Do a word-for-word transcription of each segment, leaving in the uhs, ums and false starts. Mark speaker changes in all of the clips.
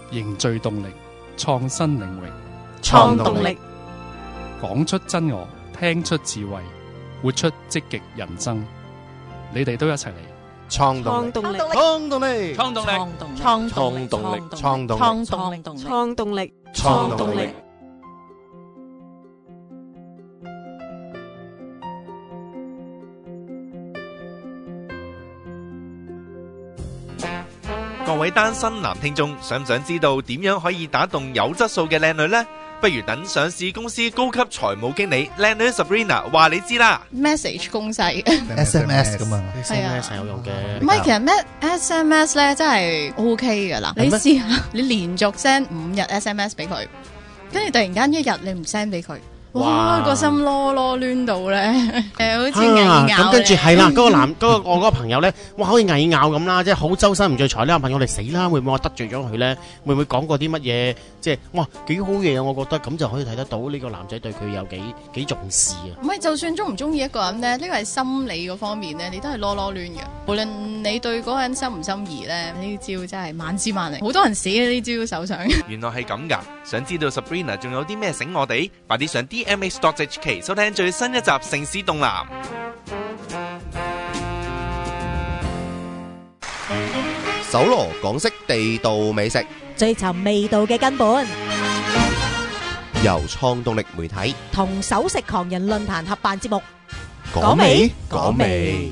Speaker 1: 凝聚動力，創新領域，
Speaker 2: 創動力，
Speaker 1: 講出真我，聽出智慧，活出積極人生。你哋都一齊嚟
Speaker 3: 創動力，
Speaker 2: 創動力，
Speaker 3: 創動力，
Speaker 4: 創動力，
Speaker 2: 創動力，
Speaker 3: 創動力，創動力，
Speaker 2: 創動力，創動力，
Speaker 3: 創動力。
Speaker 4: 各位單身男聽眾，想唔想知道點樣可以打動有質素嘅靚女呢？不如等上市公司高級財務經理靚女 Sabrina 話你知啦。
Speaker 5: message 攻勢
Speaker 3: S M S 噶嘛
Speaker 5: 係啊
Speaker 3: ，S M S 有用嘅。
Speaker 5: 唔係，其實咩 S M S 咧真係 O K 噶啦。你試下，你連續 send 五日 S M S 俾佢，跟住突然間一日你唔 send 俾佢，哇個心囉囉攣到咧，誒好似蟻咬
Speaker 6: 咁跟住係啦，嗰個男嗰個我嗰個朋友咧，哇好似蟻咬咁啦，即係好周身唔聚財呢個朋友，你死啦！會唔會我得罪咗佢咧？會唔會講過啲乜嘢？即係哇幾好嘢啊！我覺得咁就可以睇得到呢個男仔對佢有幾幾重視啊！
Speaker 5: 唔係，就算中唔中意一個人咧，呢個係心理嗰方面咧，你都係囉囉攣嘅。無論你對嗰個人心唔心儀咧，呢招真係萬之萬靈，好多人死喺呢招手上。
Speaker 4: 原來係咁㗎！想知道 Sabrina 仲有啲咩醒我哋？快啲上 D M X dot H K 收聽最新一集《城市棟男》。
Speaker 3: 搜羅港式地道美食，
Speaker 2: 追尋味道嘅根本，
Speaker 3: 由創動力媒體
Speaker 2: 同首食狂人論壇合辦節目，
Speaker 3: 講味
Speaker 2: 講味
Speaker 3: 講味。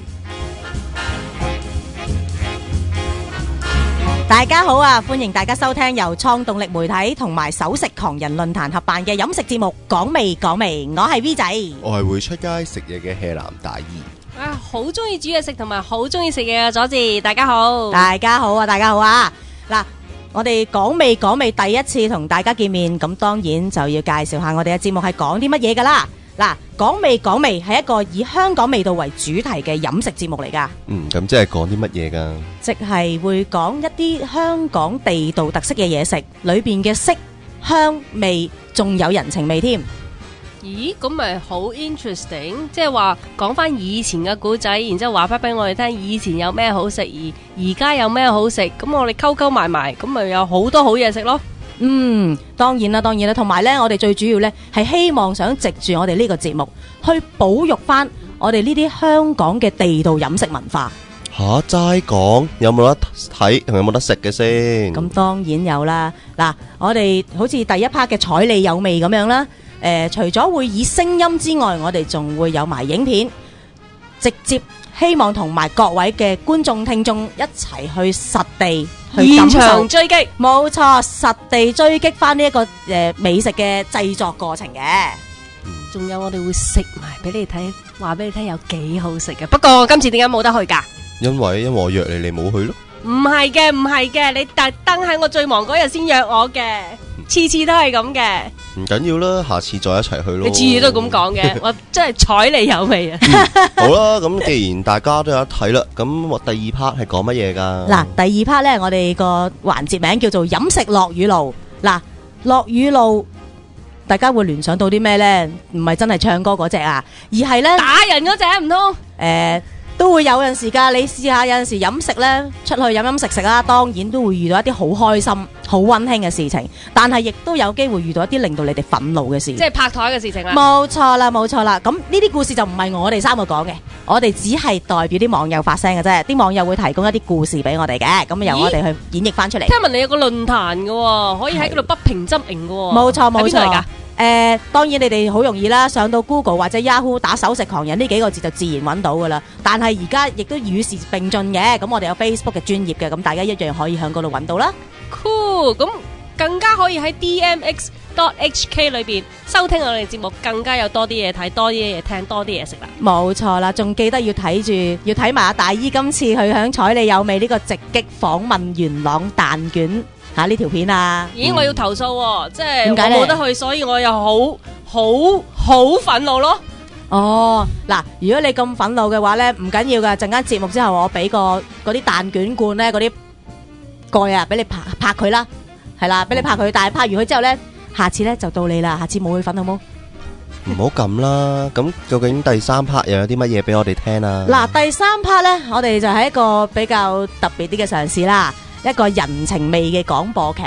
Speaker 2: 大家好啊！歡迎大家收聽由創動力媒體同埋首食狂人論壇合辦嘅飲食節目《講味講味》，我係 V 仔，
Speaker 3: 我係會出街食嘢嘅 hea 男大姨。
Speaker 7: 啊，好中意煮嘢食同埋好中意食嘢嘅佐治，大家好，
Speaker 2: 大家好啊！大家好啊！嗱，我哋講味講味第一次同大家見面，咁當然就要介紹下我哋嘅節目係講啲乜嘢噶啦。嗱，講味講味係一個以香港味道為主題嘅飲食節目嚟噶。
Speaker 3: 嗯，咁即係講啲乜嘢噶？
Speaker 2: 即係會講一啲香港地道特色嘅嘢食，裏邊嘅色香味，仲有人情味添。
Speaker 7: 咦，咁咪好 interesting， 即係話講翻以前嘅古仔，然之後話翻俾我哋聽以前有咩好食，而而家有咩好食，咁我哋溝溝埋埋，咁咪有好多好嘢食咯。
Speaker 2: 嗯，當然啦，當然啦，同埋呢，我哋最主要呢係希望想藉住我哋呢個節目，去保育翻我哋呢啲香港嘅地道飲食文化。
Speaker 3: 吓，齋講有冇得睇同有冇得食嘅先？
Speaker 2: 咁當然有啦。嗱，我哋好似第一 part 嘅彩你有味咁樣啦。誒、呃，除咗會以聲音之外，我哋仲會有埋影片，直接希望同埋各位嘅觀眾聽眾一齊去實地去感
Speaker 7: 現場
Speaker 2: 受，
Speaker 7: 追擊，
Speaker 2: 冇錯，實地追擊翻呢一個誒、呃、美食嘅製作過程嘅。
Speaker 7: 仲有我哋會食埋俾你睇，話俾你聽有幾好食嘅。不過今次點解冇得去㗎？
Speaker 3: 因為因為我約你，你冇去咯。
Speaker 7: 唔係嘅，唔係嘅，你特登喺我最忙嗰日先約我嘅，次次都係咁嘅。
Speaker 3: 唔緊要啦，下次再一齊去咯。
Speaker 7: 你次次都咁講嘅，我真係睬你有味啊！
Speaker 3: 好啦，咁既然大家都有得睇啦，咁我第二 part 係講乜嘢噶？
Speaker 2: 嗱，第二 part 呢，我哋個環節名叫做飲食落雨路。嗱，落雨路，大家會聯想到啲咩呢？唔係真係唱歌嗰隻啊，而係呢，
Speaker 7: 打人嗰隻唔通？
Speaker 2: 誒。都會有陣時㗎，你試下有陣時飲食呢，出去飲飲食食啦，當然都會遇到一啲好開心、好溫馨嘅事情，但係亦都有機會遇到一啲令到你哋憤怒嘅事，
Speaker 7: 即係拍台嘅事情啦。
Speaker 2: 冇錯啦，冇錯啦。咁呢啲故事就唔係我哋三個講嘅，我哋只係代表啲網友發聲嘅啫。啲網友會提供一啲故事俾我哋嘅，咁由我哋去演繹翻出嚟。
Speaker 7: 聽聞你有個論壇嘅，可以喺嗰度不平則鳴嘅。
Speaker 2: 冇錯冇錯。
Speaker 7: 喺邊度嚟㗎？
Speaker 2: 誒、呃，當然你哋好容易啦，上到 Google 或者 Yahoo 打首食狂人呢幾個字就自然揾到噶啦。但係而家亦都與時並進嘅，咁我哋有 Facebook 嘅專頁嘅，咁大家一樣可以喺嗰度揾到啦。
Speaker 7: Cool， 咁更加可以喺 D M X dot H K 裏邊收聽我哋節目，更加有多啲嘢睇，多啲嘢聽，多啲嘢食啦。
Speaker 2: 冇錯啦，仲記得要睇住，要睇埋阿大姨今次去響彩你有味呢個直擊訪問元朗蛋卷。吓呢條片啊！
Speaker 7: 咦，我要投訴喎，即係我
Speaker 2: 點解呢？
Speaker 7: 冇得去，所以我又好好好憤怒咯。
Speaker 2: 哦，嗱，如果你咁憤怒嘅話呢，唔緊要噶，陣間節目之後我俾個嗰啲蛋卷罐呢，嗰啲蓋啊，俾你拍拍佢啦，係啦，俾你拍佢，但係拍完佢之後呢，下次呢就到你啦，下次冇去粉好冇？
Speaker 3: 唔好咁啦，咁究竟第三 part 又有啲乜嘢俾我哋聽啊？
Speaker 2: 嗱，第三 part 呢，我哋就係一個比較特別啲嘅嘗試啦。一個人情味嘅廣播劇啊，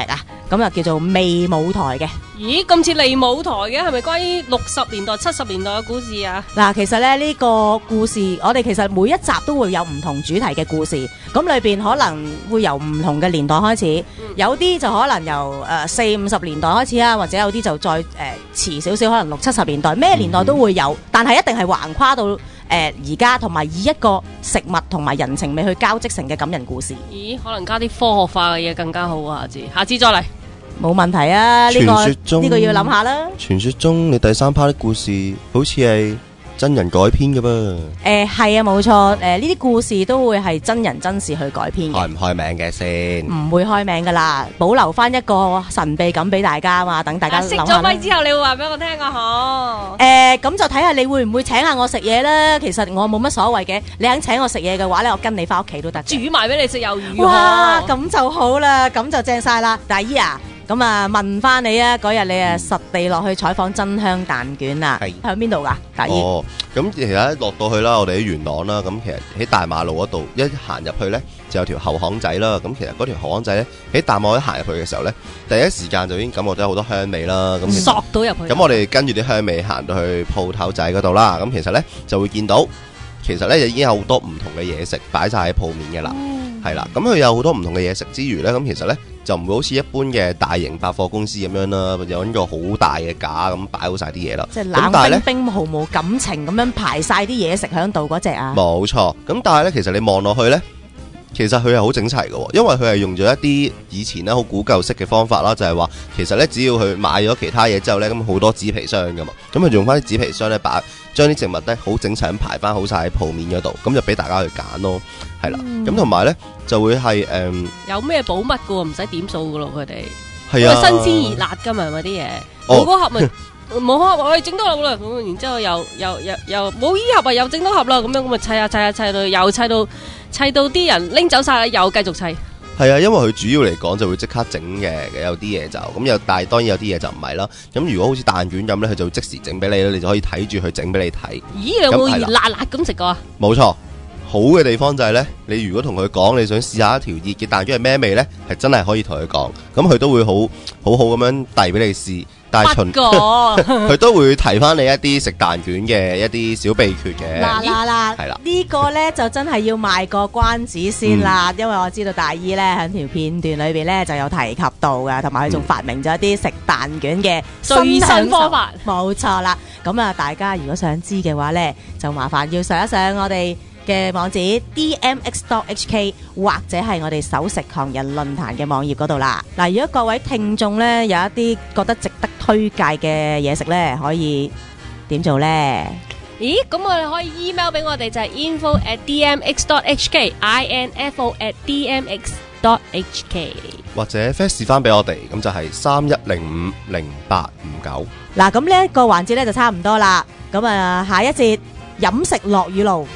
Speaker 2: 咁啊叫做微舞台嘅。
Speaker 7: 咦，咁似利舞台嘅，係咪關於六十年代、七十年代嘅故事啊？
Speaker 2: 嗱，其實咧呢個故事，我哋其實每一集都會有唔同主題嘅故事，咁裏邊可能會由唔同嘅年代開始，有啲就可能由誒四五十年代開始啊，或者有啲就再誒遲少少，可能六七十年代，咩年代都會有，但係一定係橫跨到誒而家，同埋以一個食物同埋人情味去交織成嘅感人故事。
Speaker 7: 咦，可能加啲科學化嘅嘢更加好啊！下次，下次再嚟。
Speaker 2: 冇問題啊！呢、這個
Speaker 3: 傳說中
Speaker 2: 呢個要諗下啦。
Speaker 3: 傳說中你第三 part 的故事好似係真人改編嘅噃，
Speaker 2: 誒係啊，冇錯。誒呢啲故事都會係真人真事去改編嘅，
Speaker 3: 開唔開名嘅先？
Speaker 2: 唔會開名噶啦，保留翻一個神秘感俾大家嘛，等大家
Speaker 7: 啊，熄
Speaker 2: 諗下啦。
Speaker 7: 咗咪之後，你會話俾我聽啊？嗬。
Speaker 2: 誒咁就睇下你會唔會請下我食嘢啦。其實我冇乜所謂嘅，你肯請我食嘢嘅話咧，我跟你翻屋企都得。
Speaker 7: 煮埋俾你食魷魚。
Speaker 2: 哇，咁就好啦，咁就正晒啦。大姨啊！咁啊，問翻你啊，嗰日你啊實地落去採訪真香蛋卷啊，
Speaker 3: 係
Speaker 2: 喺邊度噶？大姨
Speaker 3: 哦，咁其實落到去啦，我哋喺元朗啦，咁其實喺大馬路嗰度一行入去呢，就有條後巷仔啦。咁其實嗰條後巷仔呢，喺大馬一行入去嘅時候呢，第一時間就已經感覺到好多香味啦。咁
Speaker 7: 索到入去。
Speaker 3: 咁我哋跟住啲香味行到去鋪頭仔嗰度啦。咁其實呢，就會見到，其實呢，就已經有好多唔同嘅嘢食擺晒喺鋪面嘅啦。係啦，咁佢有好多唔同嘅嘢食之餘呢，咁其實呢，就唔會好似一般嘅大型百貨公司咁樣啦，有一個好大嘅架咁擺好晒啲嘢啦。
Speaker 2: 即係冷冰冰毫無感情咁樣排晒啲嘢食喺度嗰隻啊！
Speaker 3: 冇錯，咁但係呢，其實你望落去呢，其實佢係好整齊嘅，因為佢係用咗一啲以前呢好古舊式嘅方法啦，就係話其實呢，只要佢買咗其他嘢之後呢，咁好多紙皮箱噶嘛，咁佢用翻啲紙皮箱呢，擺將啲植物呢好整齊咁排翻好晒喺鋪面嗰度，咁就俾大家去揀咯。係啦，咁同埋咧就會係誒，嗯、
Speaker 7: 有咩寶物噶喎，唔使點數噶咯，佢哋
Speaker 3: 係啊，
Speaker 7: 新鮮熱辣噶嘛，嗰啲嘢，
Speaker 3: 哦
Speaker 7: 冇嗰盒咪冇盒，我哋整多盒啦，咁然之後又又又又冇依盒啊，又整多盒啦，咁樣咁咪砌下砌下砌到又砌到砌到啲人拎走晒啦，又繼續砌。
Speaker 3: 係啊，因為佢主要嚟講就會即刻整嘅，有啲嘢就咁有，但係當然有啲嘢就唔係啦。咁如果好似蛋卷咁咧，佢就會即時整俾你咧，你就可以睇住佢整俾你睇。
Speaker 7: 咦，你有冇熱辣辣咁食過啊？
Speaker 3: 冇錯。好嘅地方就係呢，你如果同佢講你想試下一條熱嘅蛋卷係咩味呢，係真係可以同佢講，咁佢都會好好好咁樣遞俾你試。但係循佢都會提翻你一啲食蛋卷嘅一啲小秘訣嘅。
Speaker 2: 嗱嗱嗱，係啦，呢個呢就真係要賣個關子先啦，嗯、因為我知道大姨呢喺條片段裏邊呢就有提及到嘅，同埋佢仲發明咗一啲食蛋卷嘅
Speaker 7: 最新方法。
Speaker 2: 冇錯啦，咁啊，大家如果想知嘅話呢，就麻煩要上一上我哋嘅網址 d m x dot h k 或者係我哋首食狂人論壇嘅網頁嗰度啦。嗱，如果各位聽眾呢有一啲覺得值得推介嘅嘢食呢，可以點做呢？
Speaker 7: 咦，咁我哋可以 email 俾我哋就係 info at d m x dot h k info at d m x dot h k
Speaker 3: 或者 fax 翻俾我哋，咁就係三一零五零八五九。
Speaker 2: 嗱，咁呢一個環節呢就差唔多啦。咁啊，下一節飲食落雨路。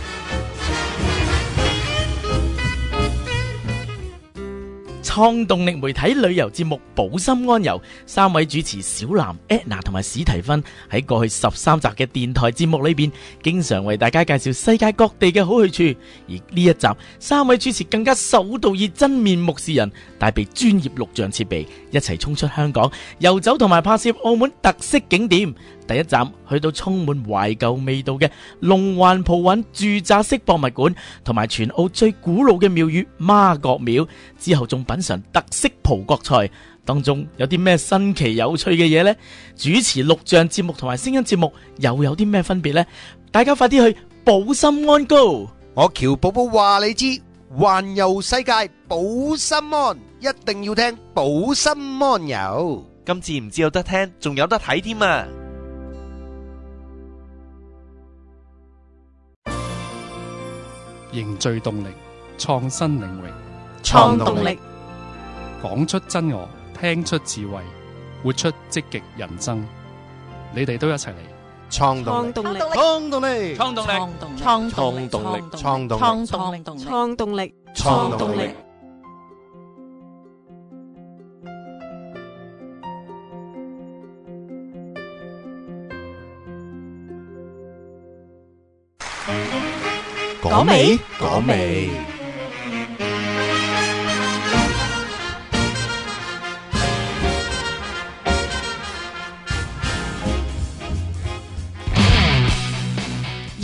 Speaker 8: 創動力媒體旅遊節目《保心安遊》，三位主持小藍、Edna 同埋史提芬喺過去十三集嘅電台節目裏邊，經常為大家介紹世界各地嘅好去處。而呢一集，三位主持更加首度以真面目示人，帶備專業錄像設備，一齊衝出香港，遊走同埋拍攝澳門特色景點。第一站去到充滿懷舊味道嘅龍環葡韻住宅式博物館，同埋全澳最古老嘅廟宇媽閣廟。之後仲品嘗特色葡國菜，當中有啲咩新奇有趣嘅嘢呢？主持錄像節目同埋聲音節目又有啲咩分別呢？大家快啲去保心安 Go！
Speaker 9: 我喬寶寶話你知，環遊世界保心安，一定要聽保心安遊。
Speaker 4: 今次唔只有得聽，仲有得睇添啊！
Speaker 1: 凝聚動力，創新領域，
Speaker 2: 創動力，
Speaker 1: 講出真我，聽出智慧，活出積極人生。你哋都一齊嚟
Speaker 9: 創動力，
Speaker 5: 創動力，
Speaker 9: 創動力，
Speaker 5: 創動力，
Speaker 9: 創動力，創動力，
Speaker 5: 創動力，創動力，
Speaker 9: 創動力。
Speaker 3: 講未？講未？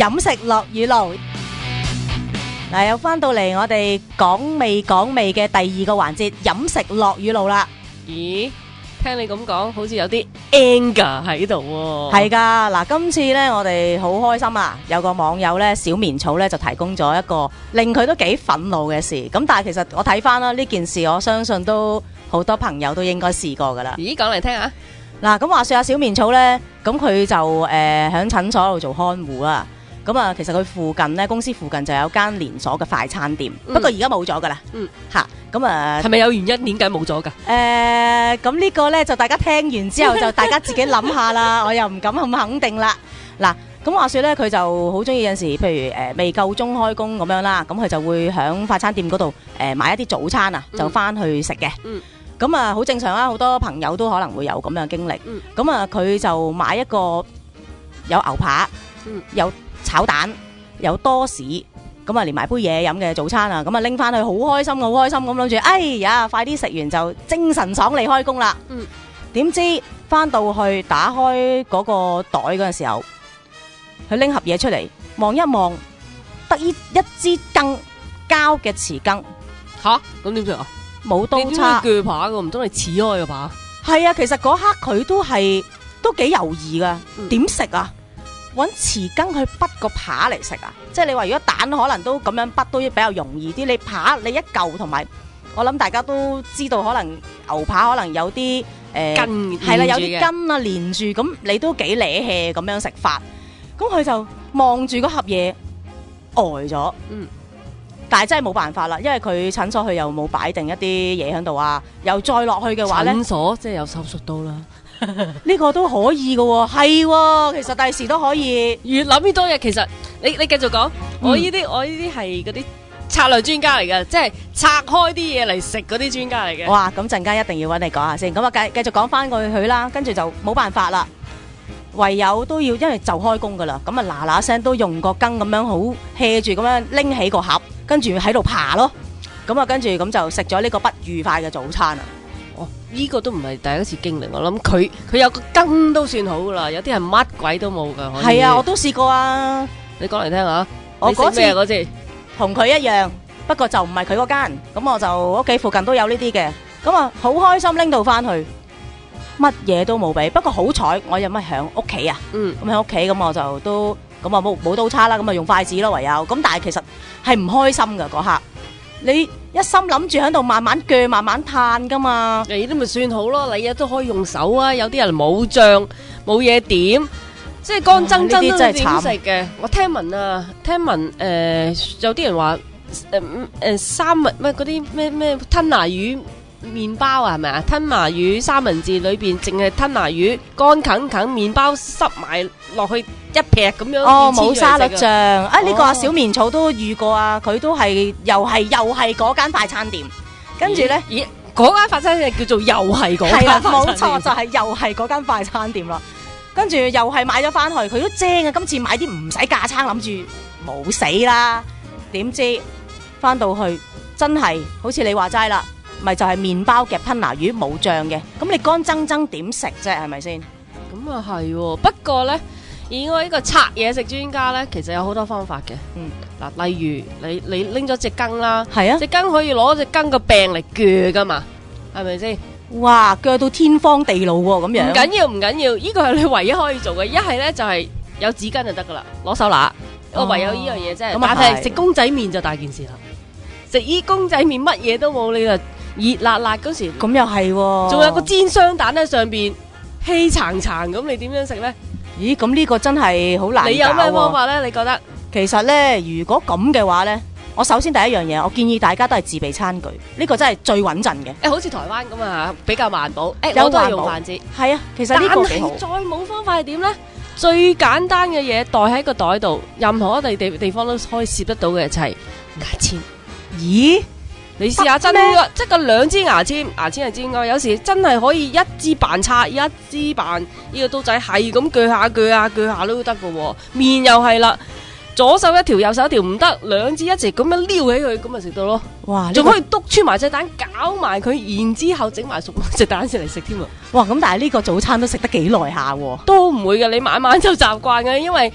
Speaker 2: 飲食樂語路。嗱，又翻到嚟我哋講味講味嘅第二個環節，飲食樂語路啦。
Speaker 7: 咦？聽你咁講，好似有啲 anger 喺度喎。
Speaker 2: 係噶，嗱，今次呢，我哋好開心啊！有個網友呢，小棉草呢，就提供咗一個令佢都幾憤怒嘅事。咁但係其實我睇翻啦，呢件事我相信都好多朋友都應該試過噶啦。
Speaker 7: 咦？講嚟聽下。
Speaker 2: 嗱，咁話說阿小棉草呢，咁佢就誒喺診所度做看護啦。咁啊，其實佢附近呢，公司附近就有間連鎖嘅快餐店，
Speaker 7: 嗯、
Speaker 2: 不過而家冇咗噶啦。
Speaker 7: 嗯，
Speaker 2: 吓，咁啊，
Speaker 7: 係咪有原因？點解冇咗噶？
Speaker 2: 誒、呃，咁呢個呢，就大家聽完之後就大家自己諗下啦，我又唔敢咁肯定啦。嗱，咁話說呢，佢就好中意有陣時，譬如誒、呃、未夠鐘開工咁樣啦，咁佢就會喺快餐店嗰度誒買一啲早餐啊，就翻去食嘅。
Speaker 7: 嗯，
Speaker 2: 咁啊好正常啦，好多朋友都可能會有咁樣嘅經歷。
Speaker 7: 嗯，
Speaker 2: 咁啊佢就買一個有牛扒，
Speaker 7: 嗯，
Speaker 2: 有炒蛋，有多士，咁啊連埋杯嘢飲嘅早餐啊，咁啊拎翻去好開心，好開心咁諗住，哎呀，快啲食完就精神爽利開工啦。
Speaker 7: 嗯，
Speaker 2: 點知翻到去打開嗰個袋嗰陣時候，佢拎盒嘢出嚟望一望，得依一支羹膠嘅匙羹。
Speaker 7: 吓，咁點做啊？
Speaker 2: 冇刀叉，
Speaker 7: 鋸扒噶，唔通你切開個扒？
Speaker 2: 係啊，其實嗰刻佢都係都幾猶豫噶，點食啊？搵匙羹去滗個扒嚟食啊！即係你話如果蛋可能都咁樣滗都比較容易啲，你扒你一嚿同埋，我諗大家都知道，可能牛扒可能有啲誒
Speaker 7: 筋
Speaker 2: 係啦，有啲筋啊連住，咁你都幾瀨氣咁樣食法。咁佢就望住嗰盒嘢呆咗，
Speaker 7: 嗯，
Speaker 2: 但係真係冇辦法啦，因為佢診所佢又冇擺定一啲嘢喺度啊，又再落去嘅話咧，
Speaker 7: 診所即係有手術刀啦。
Speaker 2: 呢個都可以嘅喎，係喎，其實第時都可以。
Speaker 7: 越諗越多嘢，其實你你繼續講，我呢啲我呢啲係嗰啲策略專家嚟嘅，即係拆開啲嘢嚟食嗰啲專家嚟嘅。
Speaker 2: 哇，咁陣間一定要揾你講下先。咁啊，繼繼續講翻過去佢啦，跟住就冇辦法啦，唯有都要，因為就開工噶啦，咁啊嗱嗱聲都用個羹咁樣好 hea 住咁樣拎起個盒，跟住喺度爬咯。咁啊，跟住咁就食咗呢個不愉快嘅早餐啊！
Speaker 7: 哦，呢、這個都唔係第一次經歷，我諗佢佢有個羹都算好噶啦，有啲係乜鬼都冇噶。
Speaker 2: 係啊，我都試過啊。
Speaker 7: 你講嚟聽下，
Speaker 2: 我嗰次
Speaker 7: 嗰次
Speaker 2: 同佢一樣，不過就唔係佢嗰間，咁我就屋企附近都有呢啲嘅，咁啊好開心拎到翻去，乜嘢都冇俾。不過好彩我有乜響屋企啊，
Speaker 7: 嗯，
Speaker 2: 咁喺屋企咁我就都咁啊冇冇刀叉啦，咁啊用筷子咯唯有。咁但係其實係唔開心噶嗰刻。你一心諗住喺度慢慢鋸、慢慢嘆噶嘛？
Speaker 7: 你都咪算好咯，你都可以用手啊。有啲人冇醬、冇嘢點，即係乾爭爭都點食嘅。我聽聞啊，聽聞誒、呃，有啲人話誒誒三文咩嗰啲咩咩吞拿魚麵包啊，係咪啊？吞拿魚三文治裏邊淨係吞拿魚乾啃啃，麵包塞埋落去一劈咁樣。
Speaker 2: 哦，冇沙律醬啊！呢、這個阿小棉草都遇過啊，佢都係又係又係嗰間快餐店，跟住咧，
Speaker 7: 咦？嗰間快餐店叫做又係嗰間，
Speaker 2: 係啦，冇錯，就係、是、又係嗰間快餐店啦。跟住又係買咗翻去，佢都精啊！今次買啲唔使架撐，諗住冇死啦。點知翻到去真係好似你話齋啦。咪就係麵包夾吞拿魚冇醬嘅，咁你乾爭爭點食啫？係咪先？
Speaker 7: 咁啊係，不過咧，以我呢個拆嘢食專家咧，其實有好多方法嘅。嗯，嗱，例如你你拎咗隻羹啦，
Speaker 2: 係啊，
Speaker 7: 隻羹可以攞隻羹個柄嚟鋸噶嘛，係咪先？
Speaker 2: 哇，鋸到天荒地老喎，咁樣。
Speaker 7: 唔緊要，唔緊要，呢個係你唯一可以做嘅。一係咧就係有紙巾就得噶啦，攞手拿。我唯有呢樣嘢啫。但係食公仔麵就大件事啦。食依公仔麵乜嘢都冇，你就。熱辣辣嗰時，
Speaker 2: 咁又係喎，
Speaker 7: 仲有個煎雙蛋喺上邊，氣層層咁，你點樣食咧？
Speaker 2: 咦，咁呢個真係好難搞喎。
Speaker 7: 你有咩方法咧？你覺得？
Speaker 2: 其實咧，如果咁嘅話咧，我首先第一樣嘢，我建議大家都係自備餐具，呢個真係最穩陣嘅。
Speaker 7: 誒，好似台灣咁啊，比較環保。誒，我都係用筷子。
Speaker 2: 係啊，其實呢個幾好。
Speaker 7: 但係再冇方法係點咧？最簡單嘅嘢袋喺個袋度，任何一地地地方都可以攝得到嘅就係牙籤。
Speaker 2: 咦？
Speaker 7: 你試下真嘅，即係個兩支牙籤，牙籤係尖嘅，有時真係可以一支扮叉，一支扮呢個刀仔係咁鋸下鋸下鋸下都得嘅。麵又係啦，左手一條，右手一條唔得，兩支一齊咁樣撩起佢，咁咪食到咯。哇！仲可以篤穿埋隻蛋，搞埋佢，然之後整埋熟隻蛋先嚟食添啊！
Speaker 2: 哇！咁但係呢個早餐都食得幾耐下喎？
Speaker 7: 都唔會嘅，你慢慢就習慣嘅，因為。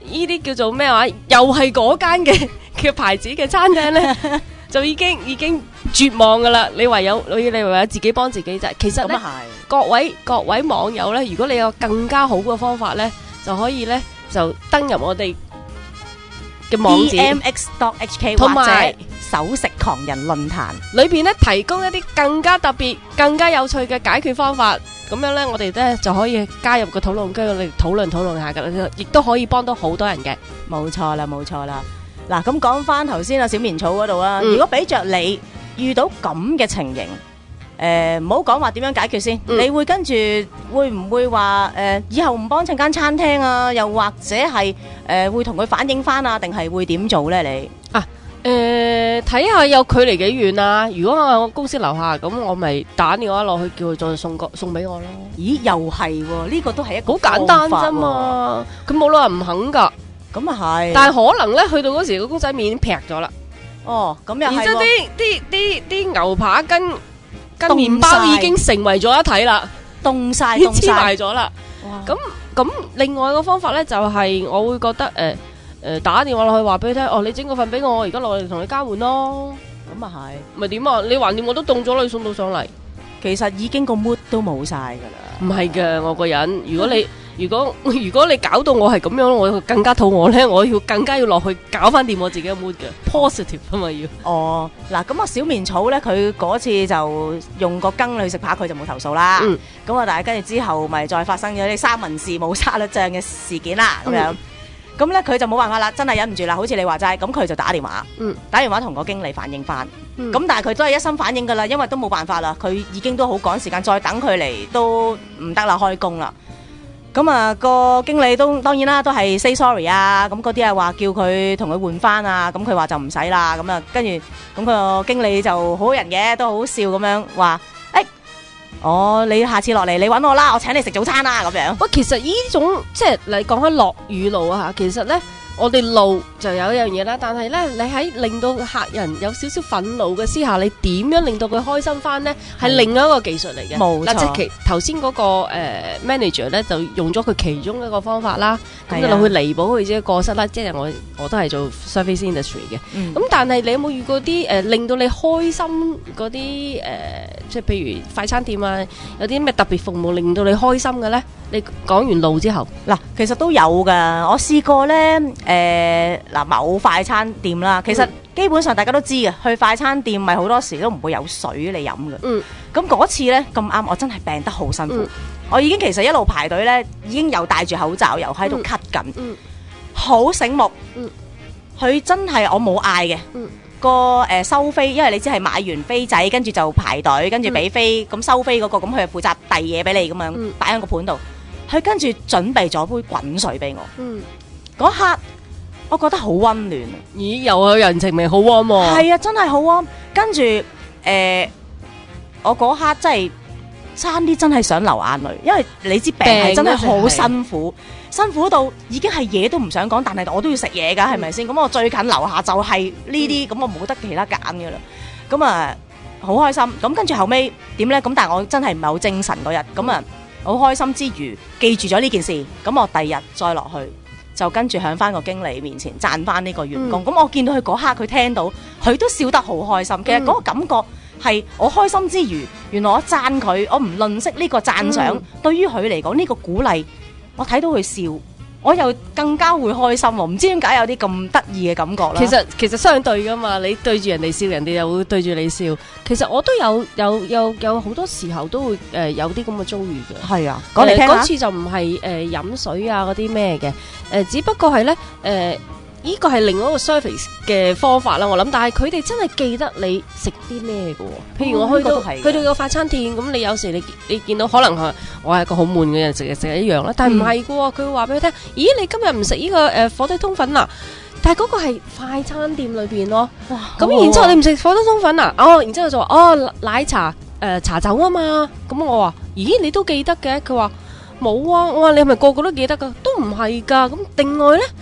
Speaker 7: 呢啲叫做咩話？又係嗰間嘅嘅牌子嘅餐廳咧，就已經已經絕望噶啦！你唯有你你唯有自己幫自己啫。其實咧，各位各位網友咧，如果你有更加好嘅方法咧，就可以咧就登入我哋嘅網址
Speaker 2: d m x dot h k
Speaker 7: 同
Speaker 2: 或者
Speaker 7: 埋
Speaker 2: 首食狂人論壇
Speaker 7: 裏邊咧提供一啲更加特別、更加有趣嘅解決方法。咁樣咧，我哋咧就可以加入個討論區，我哋討論討論下噶啦，亦都可以幫到好多人嘅。
Speaker 2: 冇錯啦，冇錯啦。嗱，咁講翻頭先啊，小棉草嗰度啊，
Speaker 7: 嗯
Speaker 2: 如果俾着你遇到咁嘅情形，誒唔好講話點樣解決先，
Speaker 7: 嗯
Speaker 2: 你會跟住會唔會話誒以後唔幫襯間餐廳啊？又或者係誒會同佢反映翻啊？定係會點做咧？你
Speaker 7: 啊，誒睇下有距離幾遠啊！如果我公司樓下，咁我咪打電話落去叫佢再送個送俾我咯。
Speaker 2: 咦，又係喎？呢個都係一個
Speaker 7: 好簡單啫
Speaker 2: 方法喎。
Speaker 7: 嘛，佢冇理由唔肯噶。
Speaker 2: 咁啊係，
Speaker 7: 但係可能咧，去到嗰時個公仔麵已經劈咗啦。
Speaker 2: 哦，咁又
Speaker 7: 然之後
Speaker 2: 係喎。
Speaker 7: 啲啲啲啲牛扒跟跟
Speaker 2: 凍
Speaker 7: 麵包
Speaker 2: 晒
Speaker 7: 已經成為咗一體啦，
Speaker 2: 凍晒
Speaker 7: 已經黐
Speaker 2: 凍晒
Speaker 7: 埋咗啦。
Speaker 2: 哇
Speaker 7: 咁咁另外個方法咧就係我會覺得誒誒打電話落去話俾佢聽，哦你整個份俾我，我而家落嚟同你交換咯。
Speaker 2: 咁啊係，
Speaker 7: 咪點啊？你橫掂我都凍咗啦，你送到上嚟。
Speaker 2: 其實已經個 mood 都冇晒噶啦。
Speaker 7: 唔係嘅，我個人，如果你如果如果你搞到我係咁樣，我更加肚餓咧，我要更加要落去搞翻掂我自己嘅 mood 嘅 positive 啊嘛要。
Speaker 2: 哦，嗱，咁啊小棉草咧，佢嗰次就用個羹去食扒，佢就冇投訴啦。
Speaker 7: 嗯
Speaker 2: 咁啊，但係跟住之後咪再發生咗啲三文治冇沙律醬嘅事件啦，咁樣。咁咧佢就冇辦法啦，真係忍唔住啦，好似你話齋，咁佢就打電話，
Speaker 7: 嗯
Speaker 2: 打電話同個經理反映翻。
Speaker 7: 嗯
Speaker 2: 咁但係佢都係一心反映噶啦，因為都冇辦法啦，佢已經都好趕時間，再等佢嚟都唔得啦，開工啦。咁啊個經理都當然啦，都係 say sorry 啊，咁嗰啲係話叫佢同佢換翻啊，咁佢話就唔使啦，咁啊跟住咁個經理就好人嘅，都好笑咁樣話，誒，哦你下次落嚟你揾我啦，我請你食早餐啦咁樣。
Speaker 7: 喂，其實呢種即係你講開落雨路啊，其實咧我哋路就有一樣嘢啦，但係咧你喺令到客人有少少憤怒嘅私下，你點樣令到佢開心翻呢？係另一個技術嚟嘅。
Speaker 2: 冇錯
Speaker 7: 嗱，即係其頭先嗰個誒 manager 咧，就用咗佢其中一個方法啦，咁就
Speaker 2: 係啊
Speaker 7: 落去彌補佢自己過失啦。即係我我都係做 service industry 嘅，
Speaker 2: 嗯
Speaker 7: 咁但係你有冇遇過啲誒令到你開心嗰啲誒，即係譬如快餐店啊，有啲咩特別服務令到你開心嘅呢？你講完路之後，
Speaker 2: 嗱，其實都有噶，我試過呢，誒、嗱某快餐店啦，其實
Speaker 7: 嗯
Speaker 2: 基本上大家都知嘅，去快餐店咪好多時都唔會有水你飲嘅。
Speaker 7: 嗯
Speaker 2: 咁嗰次呢，咁啱，我真係病得好辛苦，
Speaker 7: 嗯
Speaker 2: 我已經其實一路排隊呢，已經又戴住口罩，又喺度咳緊，
Speaker 7: 嗯
Speaker 2: 好醒目。
Speaker 7: 嗯
Speaker 2: 佢真係我冇嗌嘅。
Speaker 7: 嗯
Speaker 2: 個誒收飛，因為你知係買完飛仔，跟住就排隊，跟住俾飛，咁收飛嗰個，咁佢係負責遞嘢俾你咁樣
Speaker 7: 嗯
Speaker 2: 擺喺個盤度。佢跟住準備咗杯滾水俾我，
Speaker 7: 嗯，
Speaker 2: 嗰刻我覺得好溫暖啊！
Speaker 7: 咦，又有人情味，好 warm 喎。
Speaker 2: 係啊，真係好溫。跟住誒，我嗰刻真係差啲真係想流眼淚，因為你知病係真係好辛苦，辛苦到已經係嘢都唔想講，但係我都要食嘢㗎，係咪先？咁我最近樓下就係呢啲，咁我冇得其他揀㗎啦。咁啊，好開心。咁跟住後尾點呢？咁但係我真係唔係好精神嗰日，咁啊好開心之餘，記住咗呢件事。咁我第日再落去，就跟住響翻個經理面前讚翻呢個員工。咁、我見到佢嗰刻，佢聽到，佢都笑得好開心。其實嗰個感覺係我開心之餘，原來我讚佢，我唔吝嗇呢個讚賞。
Speaker 7: 嗯
Speaker 2: 對於佢嚟講，呢、個鼓勵，我睇到佢笑，我又更加會開心喎。唔知點解有啲咁得意嘅感覺啦。
Speaker 7: 其實其實相對噶嘛，你對住人哋笑，人哋又會對住你笑。其實我都有有有有好多時候都會誒、呃、有啲咁嘅遭遇嘅。
Speaker 2: 係啊，講嚟聽下
Speaker 7: 嗰次就唔係誒飲水啊嗰啲咩嘅，誒、呃、只不過係咧誒呢個係另外一個 service 嘅方法啦，我諗。但係佢哋真係記得你食啲咩嘅喎。譬如我去到、
Speaker 2: 哦呢個都係嘅
Speaker 7: 去到個快餐店，咁你有時你你見到可能係我係一個好悶嘅人，食日食一樣啦。但係唔係嘅喎，佢會話俾你聽，咦你今日唔食呢個誒、呃、火腿通粉啊？但係嗰個係快餐店裏邊咯。
Speaker 2: 哇
Speaker 7: 咁然之後你唔食火腿通粉啊？哦，然之後就話哦奶茶誒、呃、茶酒啊嘛。咁我話咦你都記得嘅？佢話冇啊。我話你係咪個個都記得噶？都唔係噶。咁另外咧，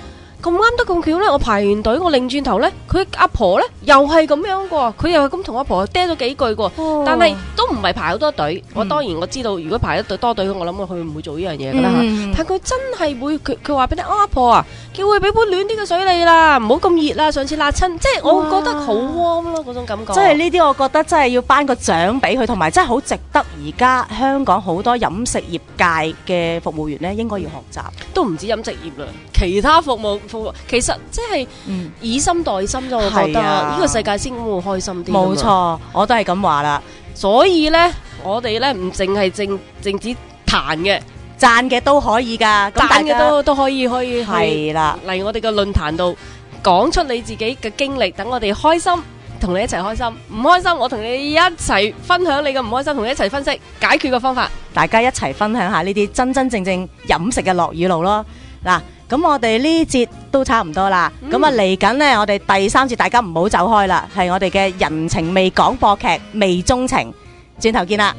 Speaker 7: 咁啱得咁巧咧，我排完隊，我擰轉頭咧，佢阿婆咧又係咁樣噶，佢又係咁同阿婆嗲咗幾句噶，
Speaker 2: 哦
Speaker 7: 但係都唔係排好多隊。我當然我知道，如果排一隊多隊，我諗佢唔會做呢樣嘢噶啦吓。
Speaker 2: 嗯
Speaker 7: 但佢真係會，佢佢話俾你，阿婆啊，叫佢俾杯暖啲嘅水你啦，唔好咁熱啦，上次辣親，即係我覺得好 warm 咯，嗰種感覺。
Speaker 2: 即係呢啲，我覺得真係要頒個獎俾佢，同埋真係好值得而家香港好多飲食業界嘅服務員呢應該要學習。
Speaker 7: 都唔止飲食業啦，其他服務服務其實即係以心代心啫，我覺得
Speaker 2: 係啊
Speaker 7: 呢個世界先會開心啲。
Speaker 2: 冇錯，我都係咁話啦。
Speaker 7: 所以呢，我哋呢唔淨係淨淨止彈嘅，
Speaker 2: 讚嘅都可以㗎，咁大
Speaker 7: 讚嘅
Speaker 2: 家
Speaker 7: 都都可以可以
Speaker 2: 係啦
Speaker 7: 嚟我哋嘅論壇度講出你自己嘅經歷，等我哋開心，同你一齊開心。唔開心，我同你一齊分享你嘅唔開心，同你一齊分析解決嘅方法。
Speaker 2: 大家一齊分享下呢啲真真正正飲食嘅樂與怒咯。嗱，咁我哋呢節都差唔多啦，咁啊嚟緊呢，我哋第三節大家唔好走開啦，係我哋嘅人情味廣播劇《味中情》，轉頭見啦。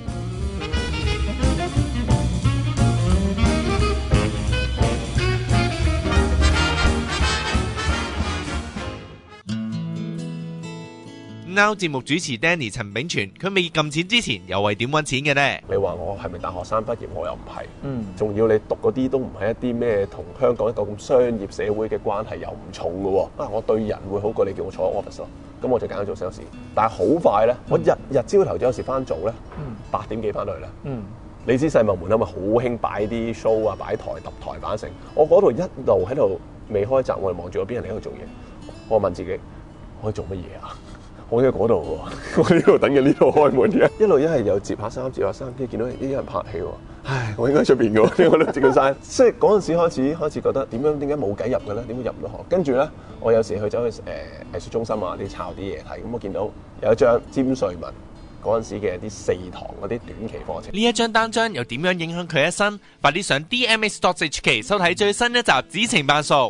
Speaker 4: Now 節目主持 Danny 陳炳全，佢未撳錢之前又為點揾錢嘅呢？
Speaker 10: 你話我係咪大學生畢業？我又唔係，
Speaker 8: 嗯，
Speaker 10: 仲要你讀嗰啲都唔係一啲咩同香港一個咁商業社會嘅關係又唔重嘅喎。啊，我對人會好過你叫我坐喺 office 咯，咁我就揀咗做 sales。但係好快咧，我日日朝頭早有時翻做咧，八點幾翻到去咧，
Speaker 8: 嗯，
Speaker 10: 你知世貿門口咪好興擺啲 show 啊，擺台揼台板成，我嗰度一路喺度未開閘，我哋望住嗰邊人喺度做嘢，我問自己，我可以做乜嘢啊？我喺嗰度喎，我呢度等緊呢度開門嘅，一路一係又接下衫，接下衫，跟住見到呢啲人拍戲喎，唉，我應該喺出邊嘅喎，我都接緊晒。即係嗰陣時開始開始覺得點樣點解冇計入嘅咧？點解入唔到學？跟住咧，我有時去走去誒、呃、藝術中心啊，啲抄啲嘢睇，咁我見到有一張詹瑞文嗰陣時嘅啲四堂嗰啲短期課程。
Speaker 4: 呢一張單張又點樣影響佢一生？快啲上 D M X dot H K 收睇最新一集《知情扮熟》。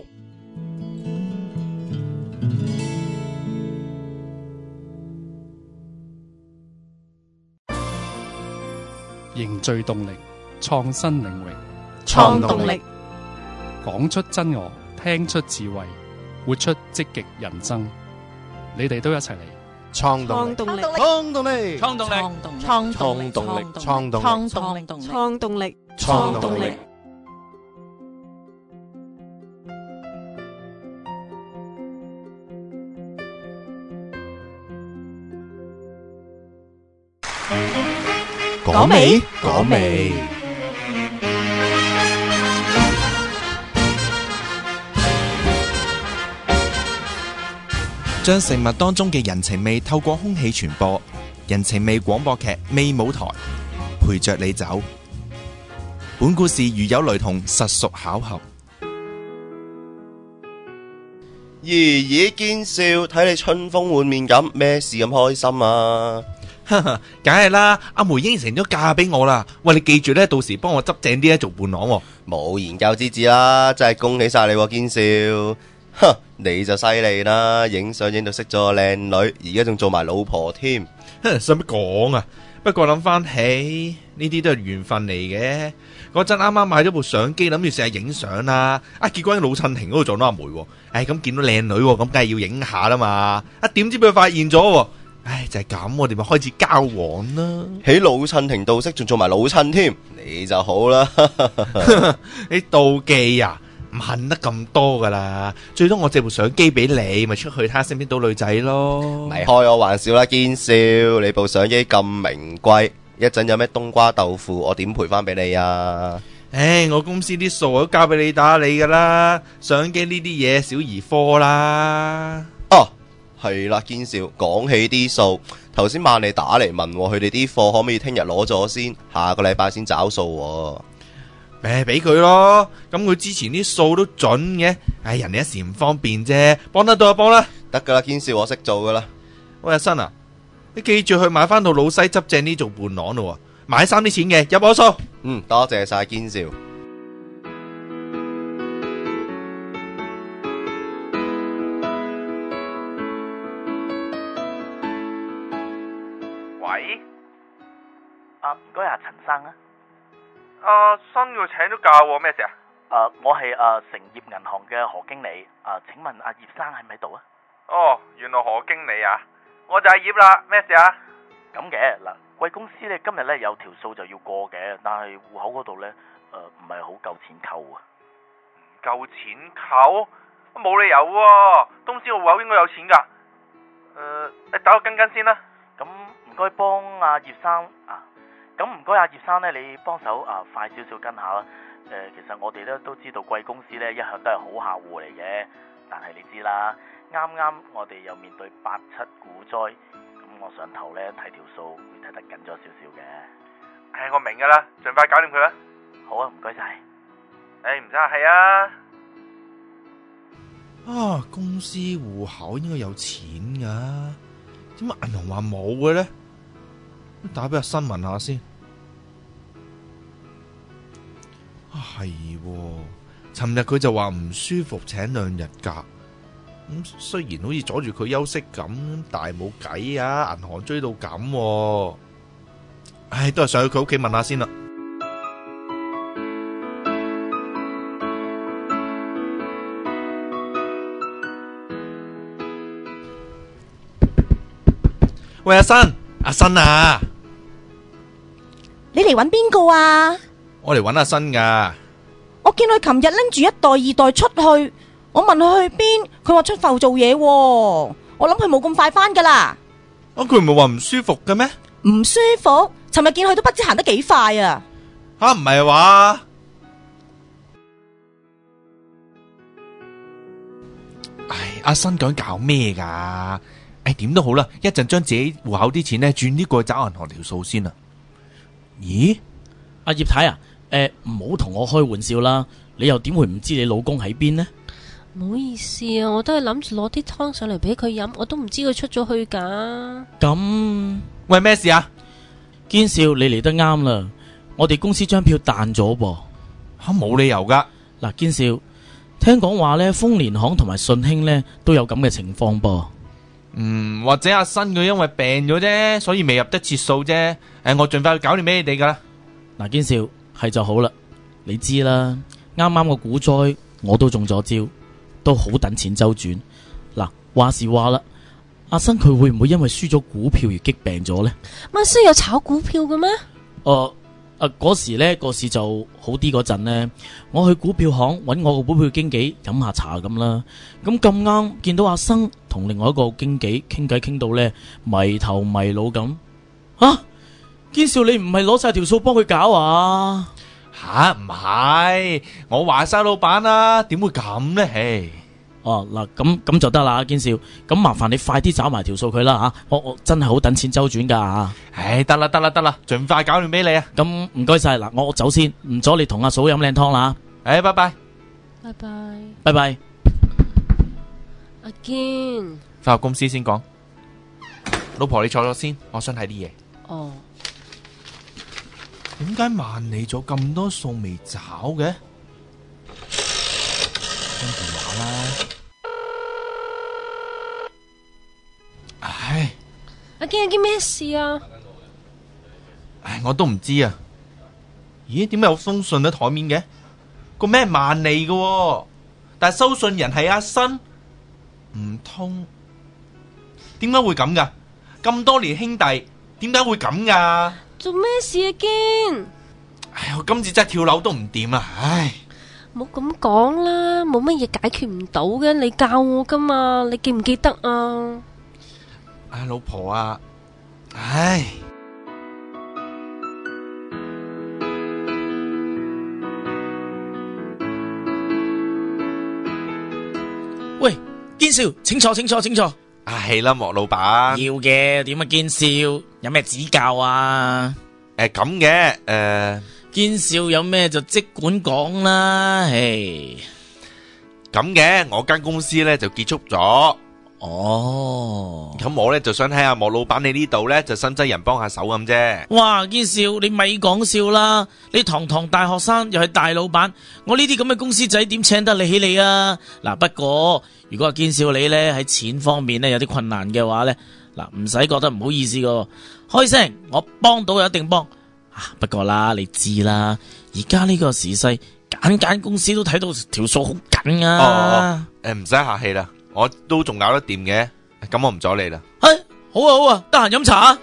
Speaker 1: 凝聚動力，創新領域，
Speaker 5: 創動力，
Speaker 1: 講出真我，聽出智慧，活出積極人生。你哋都一齊嚟
Speaker 9: 創動力，
Speaker 5: 動力，
Speaker 9: 創動力，
Speaker 4: 創動力，
Speaker 5: 創
Speaker 9: 創動力，創動力，
Speaker 5: 創動力，創動力，
Speaker 9: 創動力。
Speaker 2: 講味
Speaker 9: 講味。
Speaker 4: 將食物當中嘅人情味透過空氣傳播，人情味廣播劇《味舞台》陪着你走。本故事如有雷同，實屬巧合。
Speaker 3: 爺爺見笑，睇你春風滿面咁，咩事咁開心啊？
Speaker 4: 梗係啦，阿梅應承咗嫁俾我啦。喂，你記住咧，到時幫我執正啲咧做伴郎。
Speaker 3: 冇研究之至啦，真係恭喜晒你喎，見笑。哼，你就犀利啦，影相影到識咗個靚女，而家仲做埋老婆添。
Speaker 4: 哼，使乜講啊？不過諗翻起呢啲都係緣分嚟嘅。嗰陣啱啱買咗部相機，諗住成日影相啦。啊，結果喺老襯亭嗰度撞到阿梅。唉，咁見到靚女，咁梗係要影下啦嘛。啊，點知俾佢發現咗。唉，就係咁，我哋咪開始交往啦。
Speaker 3: 喺老襯亭度識，仲做埋老襯添，你就好啦。
Speaker 4: 你妒忌啊？唔恨得咁多噶啦，最多我借部相機俾你，咪出去睇下識唔識到女仔咯。
Speaker 3: 咪開我玩笑啦，堅少，你部相機咁名貴，一陣有咩冬瓜豆腐，我點賠翻俾你啊？
Speaker 4: 唉，我公司啲數我都交俾你打理噶啦，相機呢啲嘢小兒科啦。
Speaker 3: 哦，係啦，堅少，講起啲數，頭先萬利打嚟問佢哋啲貨可唔可以聽日攞咗先，下個禮拜先找數喎。
Speaker 4: 誒，俾佢咯，咁佢之前啲數都準嘅，唉，人哋一時唔方便啫，幫得到就幫啦，
Speaker 3: 得噶啦，堅少我識做噶啦。
Speaker 4: 喂，阿新啊，你記住去買翻套老西執正呢做伴郎咯，買衫啲錢嘅入我數。
Speaker 3: 嗯，多謝晒堅少。
Speaker 11: 喂，啊唔該啊，陳生啊。
Speaker 12: 啊，新嘅請咗假喎，咩事啊？
Speaker 11: 誒，我係誒成業銀行嘅何經理，誒，請問阿葉生喺唔喺度啊？
Speaker 4: 哦，原來何經理啊，我就係葉啦，咩事啊？
Speaker 11: 咁嘅嗱，貴公司咧今日咧有條數就要過嘅，但係戶口嗰度咧誒唔係好夠錢扣啊。
Speaker 4: 唔夠錢扣？冇理由喎，公司個戶口應該有錢噶。誒，你等我跟跟先啦。
Speaker 11: 咁唔該幫阿葉生啊，咁唔該阿葉生咧，你幫手啊快少少跟下啦。誒，其實我哋咧都知道貴公司咧一向都係好客戶嚟嘅，但係你知啦，啱啱我哋又面對八七股災，咁我上頭咧睇條數會睇得緊咗少少嘅。
Speaker 4: 唉，我明噶啦，盡快搞掂佢啦。
Speaker 11: 好啊，唔該晒。
Speaker 4: 誒，唔使客氣啊。啊，公司戶口應該有錢噶，點解銀行話冇嘅咧？打俾阿新聞下先。啊，係喎，尋日佢就話唔舒服，請兩日假。咁雖然好似阻住佢休息咁，但係冇計啊！銀行追到咁，唉，都係上去佢屋企問下先啦。喂，阿新，阿新啊，
Speaker 2: 你嚟揾邊個啊？
Speaker 4: 我嚟揾阿新噶。
Speaker 2: 我見佢琴日拎住一袋二袋出去，我問佢去邊，佢話出埠做嘢喎。我諗佢冇咁快翻噶啦。
Speaker 4: 啊，佢唔係話唔舒服嘅咩？
Speaker 2: 唔舒服？尋日見佢都不知行得幾快啊！
Speaker 4: 吓，唔係話？唉，阿新究竟搞咩噶？誒，點都好啦，一陣將自己戶口啲錢咧轉呢個找銀行條數先啦。咦，
Speaker 8: 阿葉太啊，誒，唔好同我開玩笑啦，你又點會唔知你老公喺邊呢？
Speaker 7: 唔好意思啊，我都係諗住攞啲湯上嚟俾佢飲，我都唔知佢出咗去噶。
Speaker 8: 咁，
Speaker 4: 喂，咩事啊？
Speaker 8: 堅少，你嚟得啱啦，我哋公司張票彈咗噃。
Speaker 4: 吓，冇理由噶。
Speaker 8: 嗱，堅少，聽講話咧，豐年行同埋信興咧都有咁嘅情況噃。
Speaker 4: 嗯，或者阿新佢因為病咗啫，所以未入得切數啫。誒，我盡快去搞掂俾你哋噶啦。
Speaker 8: 嗱，堅少，係就好啦，你知啦，啱啱個股災我都中咗招，都好等錢周轉。嗱，話時話啦，阿新佢會唔會因為輸咗股票而激病咗呢？
Speaker 7: 阿新有炒股票嘅咩？
Speaker 8: 誒誒，嗰時呢個市就好啲嗰陣呢，我去股票行揾我個股票經紀飲下茶咁啦。咁咁啱見到阿生同另外一個經紀傾偈傾到呢迷頭迷腦咁。啊，堅少，你唔係攞晒條數幫佢搞啊？
Speaker 4: 吓，唔係，我話晒老闆啦，點會咁呢？唉，
Speaker 8: 哦，嗱，咁咁就得啦，堅少，咁麻煩你快啲找埋條數佢啦吓，我我真係好等錢周轉噶吓。
Speaker 4: 唉，得啦得啦得啦，盡快搞掂俾你啊！
Speaker 8: 咁唔該晒，嗱，我我走先，唔阻你同阿嫂飲靚湯啦。
Speaker 4: 唉，拜拜，
Speaker 7: 拜拜，
Speaker 8: 拜拜。
Speaker 7: 阿堅，
Speaker 4: 翻入公司先講。老婆，你坐咗先，我想睇啲嘢。
Speaker 7: 哦。
Speaker 4: 點解萬里咗咁多數未找嘅？聽電話啦。唉，
Speaker 7: 阿堅，阿堅咩事啊？
Speaker 4: 唉，我都唔知啊。咦，點解有封信喺台面嘅？個咩萬里嘅？但係收信人係阿新，唔通？點解會咁噶？咁多年兄弟，點解會咁噶？
Speaker 7: 做咩事啊，堅？
Speaker 4: 唉，我今次真係跳樓都唔掂啊！唉，
Speaker 7: 冇咁講啦，冇乜嘢解決唔到嘅，你教我噶嘛，你記唔記得啊？
Speaker 4: 唉，老婆啊，唉，
Speaker 8: 喂，堅少，請坐，請坐，請坐。
Speaker 4: 啊，係啦，莫老闆。
Speaker 8: 要嘅，點啊，堅少，有咩指教啊？
Speaker 4: 誒，咁嘅，誒，
Speaker 8: 堅少有咩就即管講啦，唉，
Speaker 4: 咁嘅，我間公司咧就結束咗。
Speaker 8: 哦，
Speaker 4: 咁我咧就想睇下莫老闆你呢度咧就新增人幫下手咁啫。
Speaker 8: 哇，堅少，你咪講笑啦！你堂堂大學生又係大老闆，我呢啲咁嘅公司仔點請得你起你啊？嗱，不過如果阿堅少你咧喺錢方面咧有啲困難嘅話咧，嗱，唔使覺得唔好意思噶，開聲，我幫到就一定幫。啊，不過啦，你知啦，而家呢個時勢，搞間間公司都睇到條數好緊啊。
Speaker 4: 哦，誒唔使客氣啦，我都仲搞得掂嘅，咁我唔阻你啦。
Speaker 8: 係，好啊好啊，得閒飲茶啊。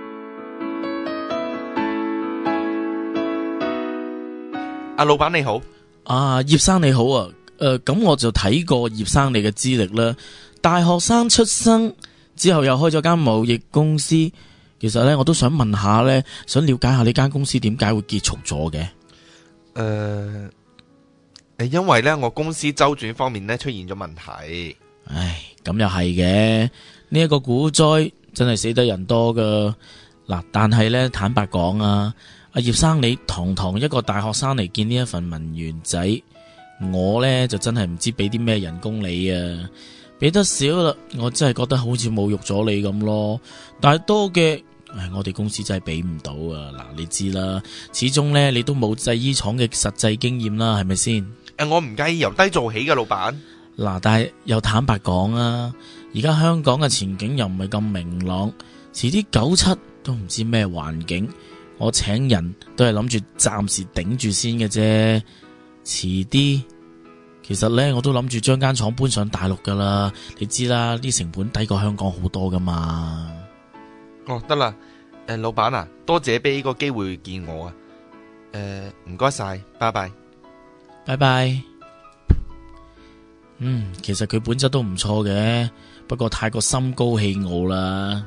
Speaker 4: 阿老闆你好。
Speaker 8: 啊，葉生你好啊。誒，咁我就睇過葉生你嘅資歷啦。大學生出生之後又開咗間貿易公司，其實咧我都想問下咧，想了解下呢間公司點解會結束咗嘅？
Speaker 4: 誒誒，因為咧我公司周轉方面咧出現咗問題。
Speaker 8: 唉，咁又係嘅，呢一個股災真係死得人多噶。嗱，但係咧坦白講啊，阿葉生你堂堂一個大學生嚟見呢一份文員仔，我呢就真係唔知俾啲咩人工你啊，俾得少啦，我真係覺得好似侮辱咗你咁咯。但係多嘅，唉，我哋公司真係俾唔到啊。嗱，你知啦，始終呢你都冇製衣廠嘅實際經驗啦，係咪先？
Speaker 4: 誒，我唔介意由低做起嘅，老闆。
Speaker 8: 嗱，但係又坦白講啊，而家香港嘅前景又唔係咁明朗，遲啲九七都唔知咩環境，我請人都係諗住暫時頂住先嘅啫。遲啲，其實呢，我都諗住將間廠搬上大陸噶啦，你知啦，啲成本低過香港好多噶嘛。
Speaker 4: 哦，得啦，誒，老闆啊，多謝俾個機會見我啊，誒，唔該晒，拜拜，
Speaker 8: 拜拜。嗯，其實佢本質都唔錯嘅，不過太過心高氣傲啦。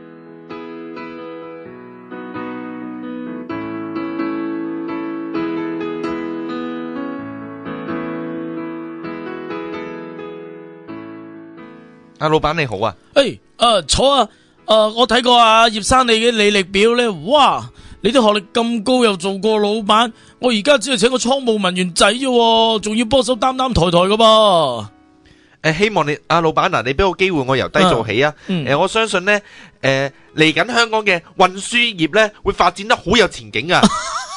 Speaker 4: 阿老闆你好啊。
Speaker 8: 誒，誒，坐啊，誒，我睇過啊葉生你嘅履歷表咧，哇，你啲學歷咁高，又做過老闆，我而家只係請個倉務文員仔啫，仲要幫手擔擔抬抬噶噃。
Speaker 4: 誒，希望你阿老闆嗱，你俾個機會我由低做起啊。誒，我相信咧，誒嚟緊香港嘅運輸業咧會發展得好有前景啊。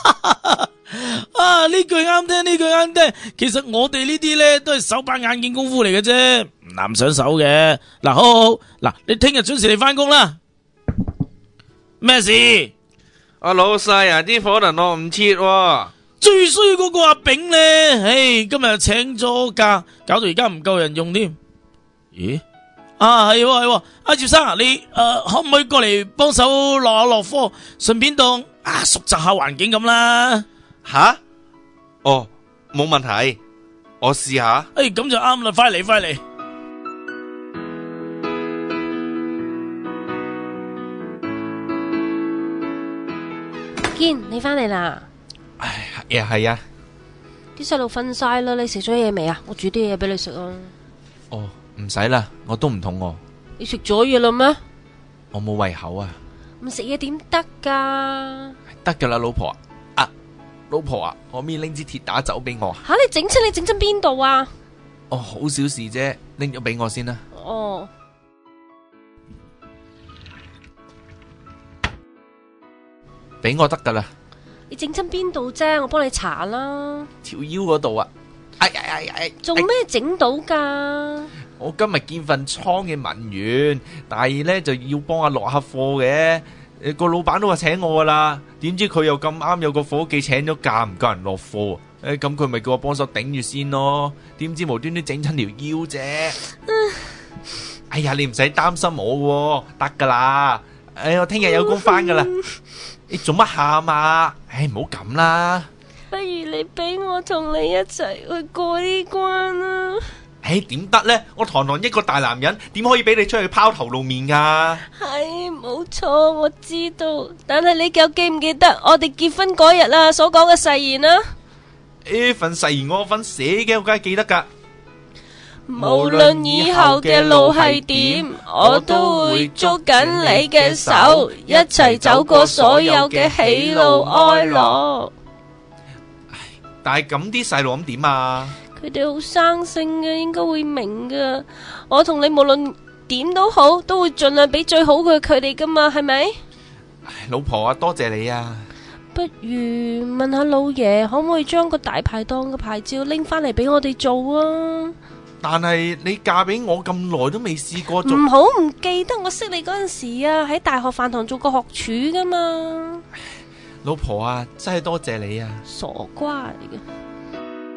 Speaker 8: 啊！呢句啱聽，呢句啱聽。其實我哋呢啲咧都係手板眼見功夫嚟嘅啫，唔難上手嘅。嗱，好好好，嗱，你聽日準時嚟翻工啦。咩事？
Speaker 4: 阿老細啊，啲火能落唔切喎。
Speaker 8: 最衰嗰個阿炳咧，唉，今日請咗假，搞到而家唔夠人用添。咦？啊，係喎係喎，阿葉生啊，你誒、呃、可唔可以過嚟幫手落下落課，順便當啊熟習下環境咁啦？
Speaker 4: 吓？哦，冇問題，我試下。
Speaker 8: 誒，咁就啱啦，快嚟快嚟。
Speaker 7: 堅，你翻嚟啦？
Speaker 4: 唉，係啊係啊。
Speaker 7: 啲細路瞓晒啦，你食咗嘢未啊？我煮啲嘢俾你食啊。
Speaker 4: 哦，唔使啦，我都唔肚餓。
Speaker 7: 你食咗嘢啦咩？
Speaker 4: 我冇胃口啊。
Speaker 7: 唔食嘢點得噶？
Speaker 4: 得噶啦，老婆啊，老婆啊，可唔可以拎支鐵打酒俾我？
Speaker 7: 吓，你整親你整親邊度啊？
Speaker 4: 哦，好小事啫，拎咗俾我先啦。
Speaker 7: 哦，
Speaker 4: 俾我得噶啦。
Speaker 7: 你整親邊度啫？我幫你搽啦。
Speaker 4: 條腰嗰度啊！哎哎哎哎！
Speaker 7: 做咩整到噶？
Speaker 4: 我今日見份倉嘅文員，但係咧就要幫阿落下貨嘅。誒，個老闆都話請我噶啦，點知佢又咁啱有個伙計請咗假，唔夠人落貨。誒，咁佢咪叫我幫手頂住先咯。點知無端端整親條腰啫。哎呀，你唔使擔心我喎，得噶啦。誒，我聽日有工翻噶啦。你做乜喊啊？唉，唔好咁啦。
Speaker 7: 不如你俾我同你一齊去過呢關啊！
Speaker 4: 唉，點得呢？我堂堂一個大男人，點可以俾你出去拋頭露面噶？
Speaker 7: 係冇錯，我知道。但係你又記唔記得我哋結婚嗰日啊所講嘅誓言啊？
Speaker 4: 呢份誓言我份寫嘅，我梗係記得噶。
Speaker 7: 無論以後嘅路係點，我都會捉緊你嘅手，一齊走過所有嘅喜怒哀樂。
Speaker 4: 但係咁啲細路咁點啊？
Speaker 7: 佢哋好生性嘅，應該會明噶。我同你無論點都好，都會盡量俾最好嘅佢哋噶嘛，係咪？
Speaker 4: 老婆啊，多謝你啊！
Speaker 7: 不如問下老爺，可唔可以將個大排檔嘅牌照拎翻嚟俾我哋做啊？
Speaker 4: 但係你嫁俾我咁耐都未試過做，
Speaker 7: 唔好唔記得我識你嗰陣時啊，喺大學飯堂做過學廚噶嘛。
Speaker 4: 老婆啊，真係多謝你啊！
Speaker 7: 傻瓜嚟嘅。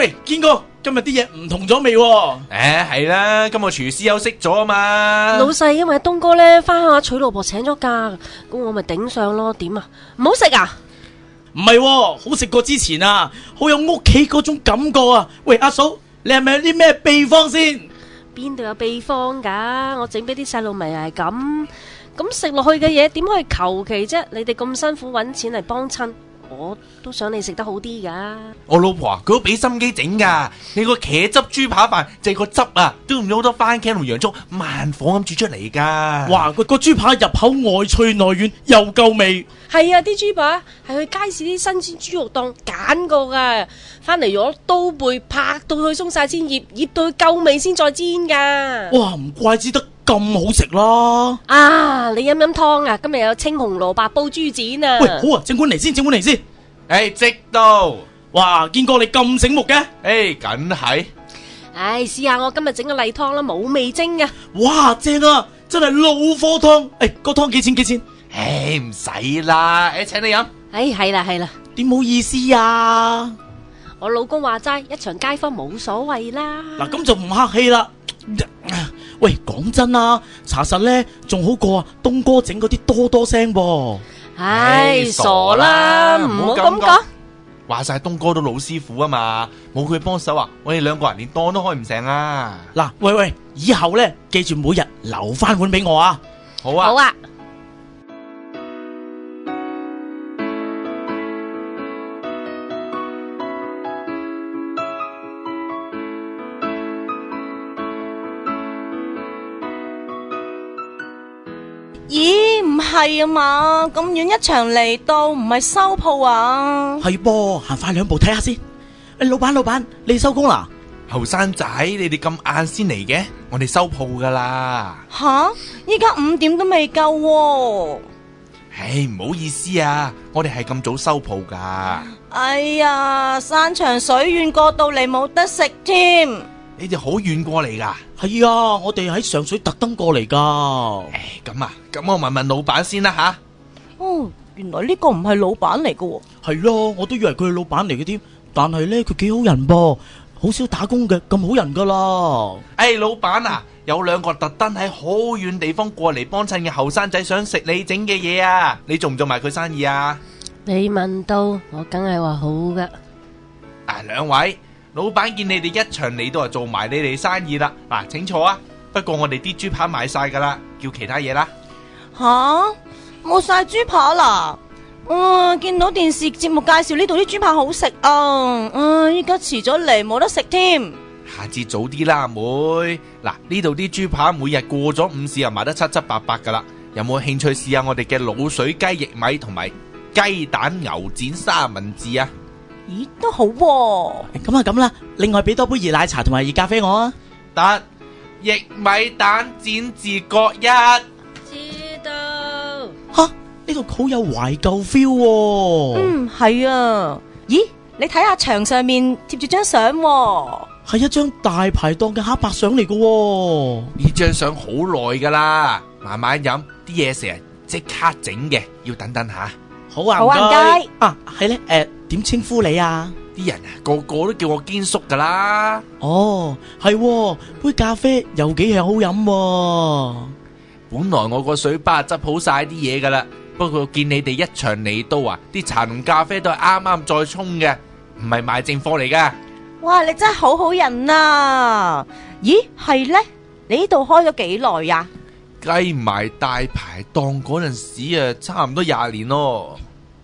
Speaker 8: 喂，堅哥，今日啲嘢唔同咗未？誒，
Speaker 4: 係啦，今日廚師休息咗啊嘛。
Speaker 7: 老細，因為東哥咧翻鄉下娶老婆請咗假，咁我咪頂上咯。點啊？唔好食啊？
Speaker 8: 唔係，好食過之前啊，好有屋企嗰種感覺啊！喂，阿嫂，你係咪有啲咩秘方先？
Speaker 7: 邊度有秘方噶？我整俾啲細路咪係咁，咁食落去嘅嘢點可以求其啫？你哋咁辛苦搵錢嚟幫襯，我都想你食得好啲噶。
Speaker 4: 我老婆啊，佢都俾心機整噶。你個茄汁豬扒飯，淨係個汁啊，都用咗好多番茄同洋蔥，慢火咁煮出嚟噶。
Speaker 8: 哇，個個豬扒入口外脆內軟，又夠味。
Speaker 7: 係啊，啲豬扒係去街市啲新鮮豬肉檔揀過噶，翻嚟攞刀背拍到佢鬆晒先醃，醃到佢夠味先再煎噶。
Speaker 8: 哇，唔怪之得咁好食啦！
Speaker 7: 啊，你飲飲湯啊，今日有青紅蘿蔔煲豬展啊！
Speaker 8: 喂，好啊，整碗嚟先，整碗嚟先。
Speaker 4: 誒，即到。
Speaker 8: 哇，堅哥你咁醒目嘅？
Speaker 4: 誒，梗係。
Speaker 7: 唉，試下我今日整個例湯啦，冇味精啊！
Speaker 8: 哇，正啊，真係老火湯。誒，個湯幾錢？幾錢？
Speaker 4: 唉，唔使啦，誒，請你飲。
Speaker 7: 唉，係啦係啦，
Speaker 8: 點好意思啊？
Speaker 7: 我老公話齋，一場街坊冇所謂啦。
Speaker 8: 嗱，咁就唔客氣啦。喂，講真啊，查實咧仲好過啊東哥整嗰啲多多聲噃。
Speaker 7: 唉，傻啦，唔好咁講。
Speaker 4: 話晒東哥都老師傅啊嘛，冇佢幫手啊，我哋兩個人連檔都開唔成啊。
Speaker 8: 嗱，喂喂，以後咧記住每日留翻碗俾我啊。
Speaker 4: 好啊。
Speaker 7: 好啊。
Speaker 2: 咦，唔係啊嘛？咁遠一場嚟到，唔係收鋪啊？
Speaker 8: 係噃，行快兩步睇下先。誒，老闆老闆，你收工啦？
Speaker 4: 後生仔，你哋咁晏先嚟嘅，我哋收鋪噶啦。
Speaker 2: 吓，依家五點都未夠喎。
Speaker 4: 唉，唔好意思啊，我哋係咁早收鋪噶。
Speaker 2: 哎呀，山長水遠過到嚟冇得食添。
Speaker 4: 你哋好遠過嚟噶？
Speaker 8: 係啊，我哋喺上水特登過嚟噶。
Speaker 4: 唉，咁啊，咁我問問老闆先啦吓。
Speaker 2: 哦，原來呢個唔係老闆嚟噶。
Speaker 8: 係咯，我都以為佢係老闆嚟嘅添，但係咧佢幾好人噃，好少打工嘅，咁好人噶啦。
Speaker 4: 唉，老闆啊，有兩個特登喺好遠地方過嚟幫襯嘅後生仔想食你整嘅嘢啊，你做唔做埋佢生意啊？
Speaker 7: 你問到，我梗係話好噶。
Speaker 4: 啊，兩位。老闆見你哋一場嚟到就做埋你哋生意啦，嗱，請坐啊！不過我哋啲豬扒買晒噶啦，叫其他嘢啦。
Speaker 2: 吓，冇晒豬扒啦！嗯，見到電視節目介紹呢度啲豬扒好食啊，嗯，依家遲咗嚟冇得食添。
Speaker 4: 下次早啲啦，阿妹。嗱，呢度啲豬扒每日過咗午市又賣得七七八八噶啦，有冇興趣試下我哋嘅滷水雞翼米同埋雞蛋牛展三文治啊？
Speaker 2: 咦，都好喎。
Speaker 8: 咁啊咁啦，另外俾多杯熱奶茶同埋熱咖啡我啊。
Speaker 4: 得，翼米蛋展字各一。
Speaker 7: 知道。
Speaker 8: 吓，呢度好有懷舊 feel 喎。
Speaker 2: 嗯，係啊。咦，你睇下牆上面貼住張相喎。
Speaker 8: 係一張大排檔嘅黑白相嚟噶喎。
Speaker 4: 呢張相好耐噶啦，慢慢飲，啲嘢成日即刻整嘅，要等等下。
Speaker 8: 好啊，
Speaker 2: 好啊，唔該。
Speaker 8: 啊，係咧，誒，點稱呼你啊？
Speaker 4: 啲人啊，個個都叫我堅叔噶啦。
Speaker 8: 哦，係喎，杯咖啡又幾係好飲喎。
Speaker 4: 本來我個水吧執好晒啲嘢噶啦，不過見你哋一場嚟到啊，啲茶同咖啡都係啱啱再沖嘅，唔係賣剩貨嚟噶。
Speaker 2: 哇，你真係好好人啊！咦，係咧？你呢度開咗幾耐呀？
Speaker 4: 計埋大排檔嗰陣時啊，差唔多廿年咯。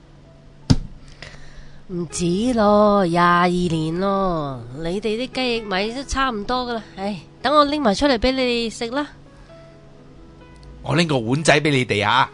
Speaker 7: 唔止咯，廿二年咯。你哋啲雞翼米都差唔多噶啦。唉，等我拎埋出嚟俾你哋食啦。
Speaker 4: 我拎個碗仔俾你哋啊。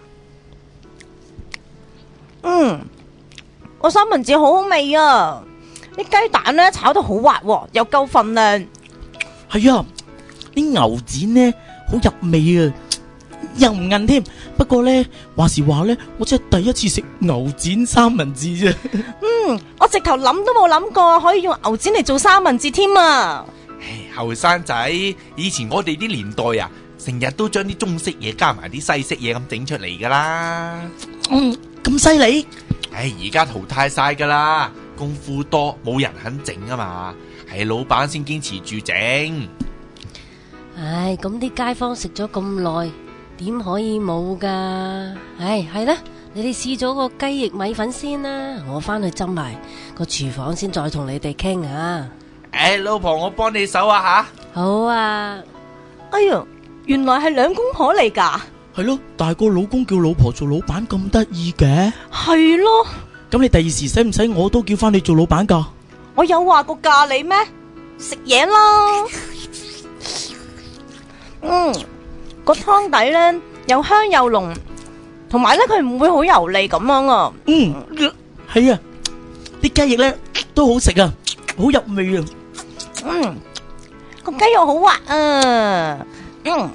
Speaker 2: 嗯，個三文治好好味啊！啲雞蛋咧炒得好滑，又夠份量。
Speaker 8: 係啊，啲牛展呢好入味啊，又唔韌添。不過咧話時話咧，我真係第一次食牛展三文治啫。
Speaker 2: 嗯，我直頭諗都冇諗過可以用牛展嚟做三文治添啊！
Speaker 4: 後生仔，以前我哋啲年代啊，成日都將啲中式嘢加埋啲西式嘢咁整出嚟噶啦。
Speaker 8: 嗯，咁犀利？
Speaker 4: 唉，而家淘汰晒噶啦。 功夫多，冇人肯整啊嘛，係老闆先堅持住整。
Speaker 7: 唉，咁啲街坊食咗咁耐，點可以冇噶？唉，係啦，你哋試咗個雞翼米粉先啦，我翻去斟埋個廚房先，再同你哋傾啊。
Speaker 4: 誒，老婆，我幫你手啊吓。
Speaker 7: 好啊。
Speaker 2: 哎呀，原來係兩公婆嚟噶。
Speaker 8: 係咯，但係個老公叫老婆做老闆咁得意嘅。
Speaker 2: 係咯。
Speaker 8: 咁你第二時使唔使我都叫翻你做老闆噶？
Speaker 2: 我有話過嫁你咩？食嘢啦。嗯，個湯底咧又香又濃，同埋咧佢唔會好油膩咁樣啊。
Speaker 8: 嗯，係啊，啲雞翼咧都好食啊，好入味啊。
Speaker 2: 嗯，個雞肉好滑啊。嗯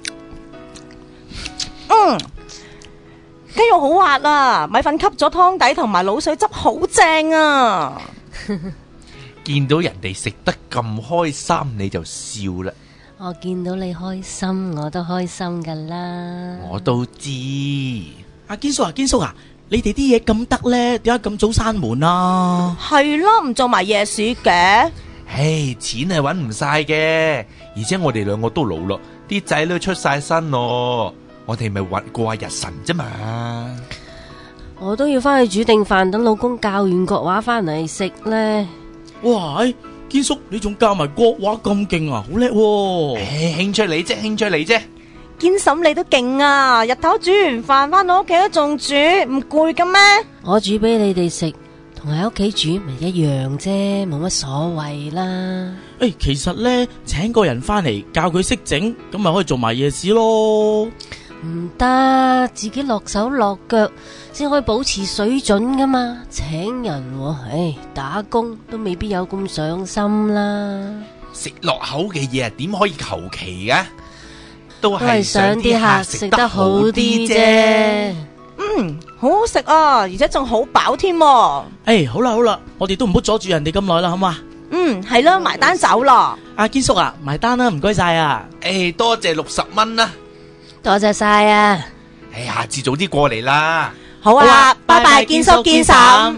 Speaker 2: 嗯，雞肉好滑啊，米粉吸咗湯底同埋滷水汁好正啊。
Speaker 4: 見到人哋食得咁開心，你就笑啦。
Speaker 7: 我見到你開心，我都開心噶啦。
Speaker 4: 我都知。
Speaker 8: 阿堅叔啊，堅叔啊，你哋啲嘢咁得咧，點解咁早閂門啊？
Speaker 2: 係咯，唔做埋夜市嘅。
Speaker 4: 唉，錢係搵唔晒嘅，而且我哋兩個都老咯，啲仔女出晒身咯，我哋咪搵過下日神啫嘛。
Speaker 7: 我都要翻去煮定飯，等老公教完國話翻嚟食咧。
Speaker 8: 哇！堅叔，你仲教埋國話咁勁啊，好叻喎！
Speaker 4: 誒，興趣嚟啫，興趣嚟啫。
Speaker 2: 堅嬸你都勁啊！日頭煮完飯翻到屋企都仲煮，唔攰㗎咩？
Speaker 7: 我煮俾你哋食，同喺屋企煮咪一樣啫，冇乜所謂啦。
Speaker 8: 誒，其實咧，請個人翻嚟教佢識整，咁咪可以做埋夜市咯。
Speaker 7: 唔得，自己落手落腳先可以保持水準噶嘛。請人喎，唉，打工都未必有咁上心啦。
Speaker 4: 食落口嘅嘢啊，點可以求其嘅？都
Speaker 7: 都係想啲客食得好啲啫。
Speaker 2: 嗯，好好食啊，而且仲好飽添。
Speaker 8: 誒，好啦好啦，我哋都唔好阻住人哋咁耐啦，好嘛？
Speaker 2: 嗯，係咯，埋單走咯。
Speaker 8: 阿堅叔啊，埋單啦，唔該晒啊。
Speaker 4: 誒，多謝六十蚊啦。
Speaker 7: 多謝晒啊！
Speaker 4: 誒，下次早啲過嚟啦。
Speaker 2: 好啊，拜拜，堅叔堅嬸。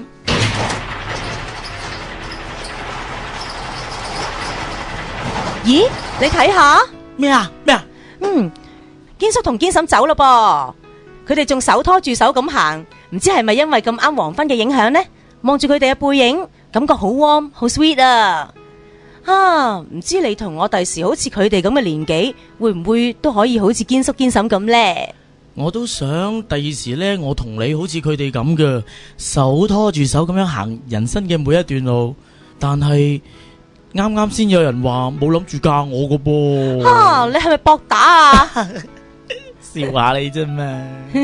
Speaker 2: 咦，你睇下
Speaker 8: 咩啊咩啊？
Speaker 2: 嗯，堅叔同堅嬸走咯噃，佢哋仲手拖住手咁行，唔知係咪因為咁啱黃昏嘅影響呢？望住佢哋嘅背影，感覺好 warm 好 sweet 啊！啊，唔知你同我第時好似佢哋咁嘅年紀，會唔會都可以好似堅叔堅嬸咁呢？
Speaker 8: 我都想第二時呢，我同你好似佢哋咁嘅，手拖住手咁樣行人生嘅每一段路。但係啱啱先有人話冇諗住嫁我個噃。
Speaker 2: 哈、啊，你係咪搏打啊？
Speaker 8: 笑下你啫嘛。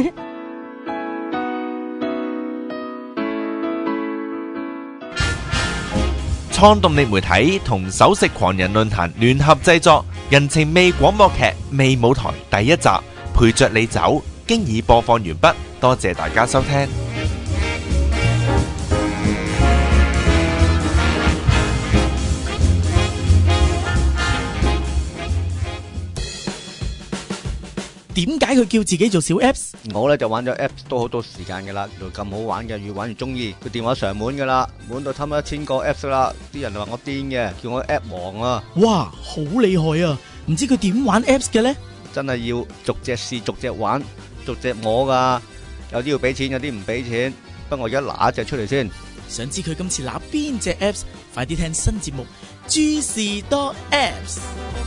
Speaker 4: 創動力媒體同首飾狂人論壇聯合製作人情味廣播劇《味舞台》第一集，陪着你走，經已播放完畢，多謝大家收聽。
Speaker 8: 點解佢叫自己做小 Apps？
Speaker 12: 我咧就玩咗 Apps 都好多時間噶啦，原來咁好玩嘅，越玩越中意。個電話上滿噶啦，滿到差唔多一千個 Apps 啦。啲人話我癲嘅，叫我 App 王啊！
Speaker 8: 哇，好厲害啊！唔知佢點玩 Apps 嘅呢？
Speaker 12: 真係要逐隻試、逐隻玩、逐隻摸噶。有啲要俾錢，有啲唔俾錢。不過我而家拿一隻出嚟先。
Speaker 8: 想知佢今次拿邊隻 Apps？快啲聽新節目《諸士多 Apps》。